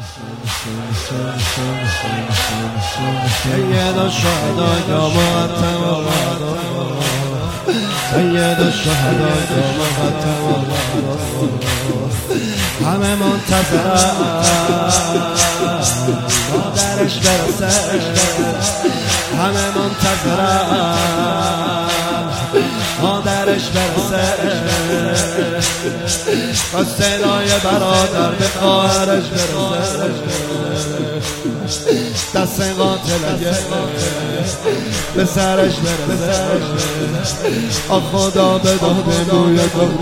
سید الشهداء یا مقدم الله، سید الشهداء یا مقدم الله، همه منتظرن مادرش برسه، همه منتظرن مادرش برسه، با صدای برادر به خواهرش برسه، دست قاتل به سرش برسه، خدا به داده موی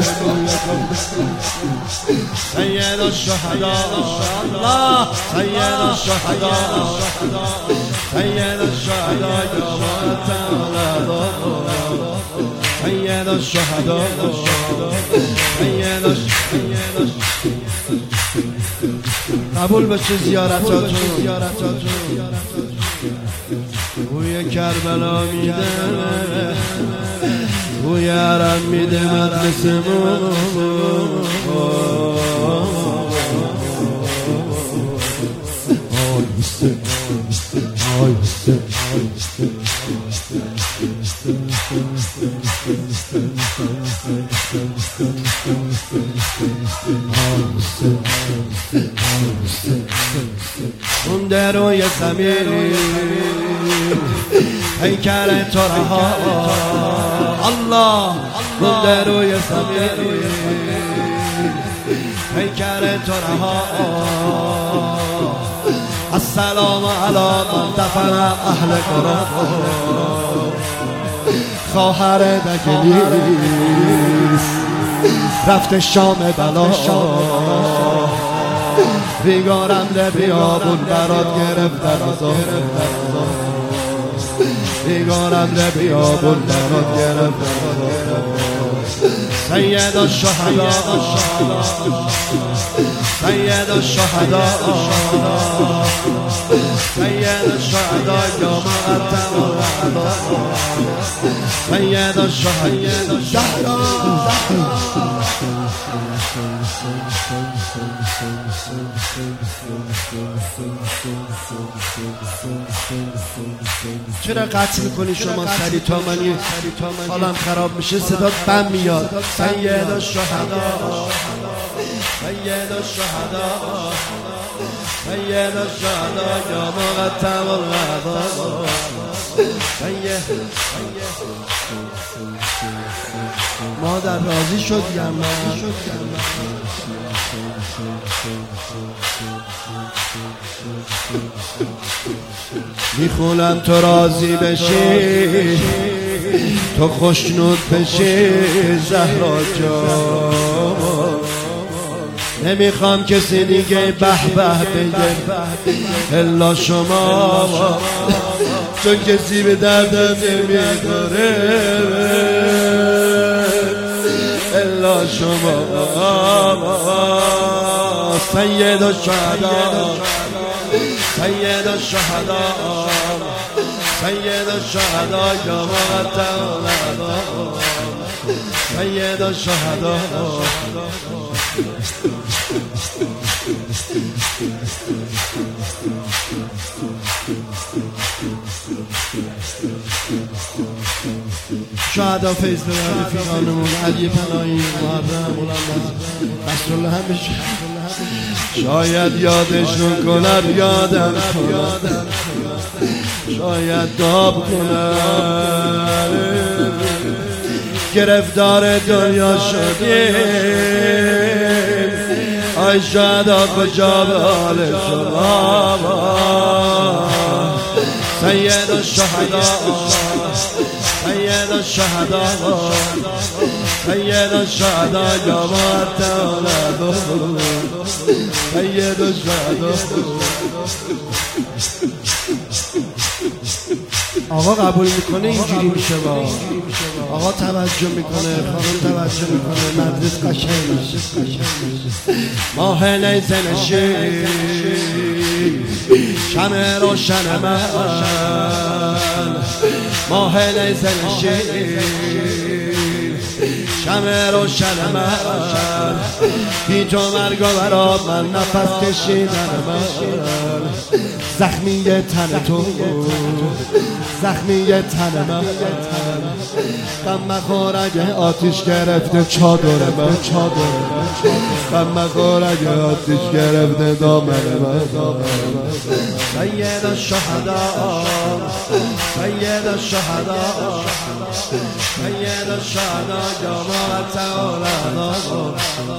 سید الشهداء الله، سید الشهداء، سید الشهداء یا مقدم الله، سید الشهداء، سید الشهداء. قبول بشه زیارتاتون، بوی کربلا میده، بوی حرم میده مجلسمون، اون دروی زمین پیکر تو رها الله، اون دروی زمین پیکر تو رها، السلام علی من دفن اهل قرآن، خواهر دگلیس رفت شام بلا، بیگارم ده بیابون برات گرفت رضا، بیگارم ده بیابون برات گرفت رضا، سید الشهداء، سید الشهداء، سید الشهداء یا مقدم الله، سید الشهداء. چرا قطع میکنی شما سری تا منی حالم خراب میشه، صدا بم میاد. سید الشهداء، سید الشهداء، سید الشهداء یا مقدم الله، سید. مادر راضی شد یا نه؟ میخونم تو راضی بشی، تو خوشنود بشی زهرا جان، نمیخوام کسی دیگه به به بگه الا شما، چون کسی به دردم نمیخوره الا شما. سید الشهداء، سید الشهداء، سید الشهداء یا مقدم الله، سید الشهداء. شهدا فیض ببر رفیقانمون علی پناهی، محرم علما رسول الله همیشه، شاید یادشون کند یادم کند، شاید داب کند، گرفتار دنیا شدیم، آی شهدا کجا به حال شما. سید الشهداء، سید الشهداء، سید الشهداء یا مقدم الله، سید الشهداء. آقا قبول میکنه اینجوری میشه، با آقا توجه میکنه، خانم توجه میکنه، مجلس قشنگ میشه. ماه نیزه نشین شمع روشن من، ماه نیزه نشین شمع روشن من بی تو مرگ و برا من نفس کشیدن من زخمی تن تو زخمی تن من غم مخور اگه آتیش گرفته چادر من غم مخور اگه آتیش گرفته دامن من سید الشهداء سید الشهداء سید الشهداء جماعت اولادا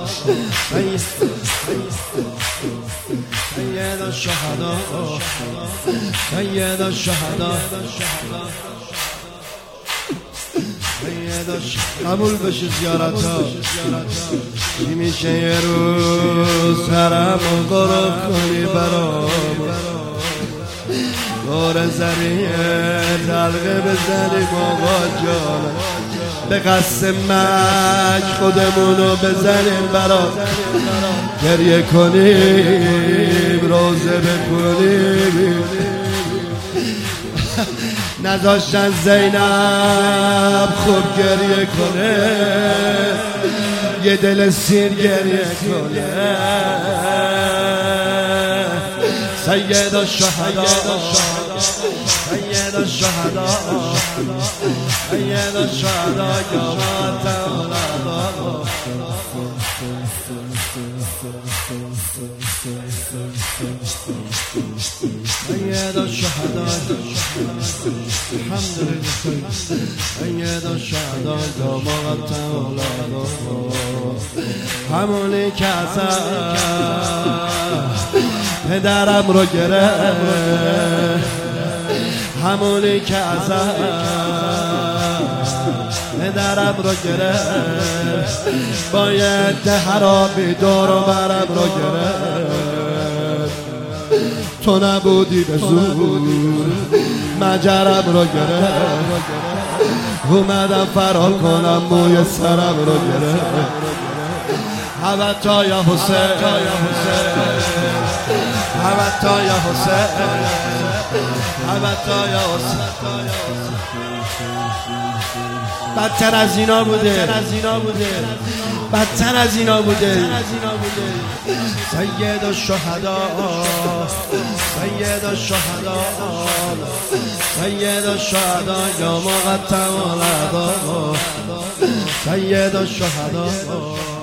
سید الشهداء سید الشهداء قبول بشه زیارت ها چی میشه یه روز سرم و غروب کنی برام دور زریه تلقه بزنی بابا جانم به قصد مک خودمونو بزنیم برام گریه کنیم روزه بکنیم نذاشتن زینب خوب گریه کنه یه دل سیر گریه کنه سید الشهداء سید الشهداء سید الشهداء جماعت اولادا سید الشهداء الحمدلله سید الشهداء جماعت اولادا همونی که پدرم رو گرفت همونی که پدرم رو گرفت باید حرابی دور و برم رو گرفت تو نبودی به زور مجرم رو گرفت اومدم فرار کنم موی سرم رو گرفت حبتا یا حسین حبتا یا حسین حبتا یا حسین بدتر از اینا بوده بدتر از اینا بوده سید الشهداء سید الشهداء سید الشهداء یا مقتل اولادا سید الشهداء